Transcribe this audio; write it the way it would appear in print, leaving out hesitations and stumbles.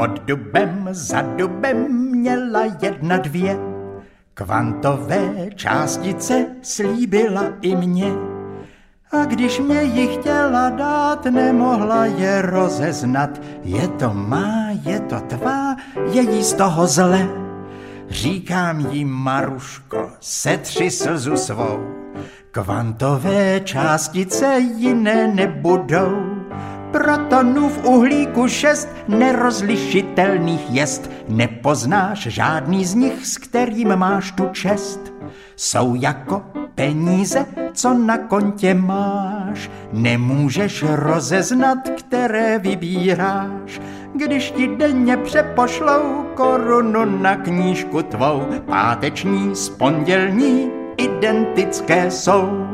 Pod dubem, za dubem měla 1, 2. Kvantové částice slíbila i mě. A když mě ji chtěla dát, nemohla je rozeznat. Je to má, je to tvá, je jí z toho zle. Říkám jí, Maruško, setři slzu svou. Kvantové částice jiné nebudou. Protonů v uhlíku 6 nerozlišitelných jest. Nepoznáš žádný z nich, s kterým máš tu čest. Jsou jako peníze, co na kontě máš. Nemůžeš rozeznat, které vybíráš. Když ti denně přepošlou korunu na knížku tvou, páteční s pondělní identické jsou.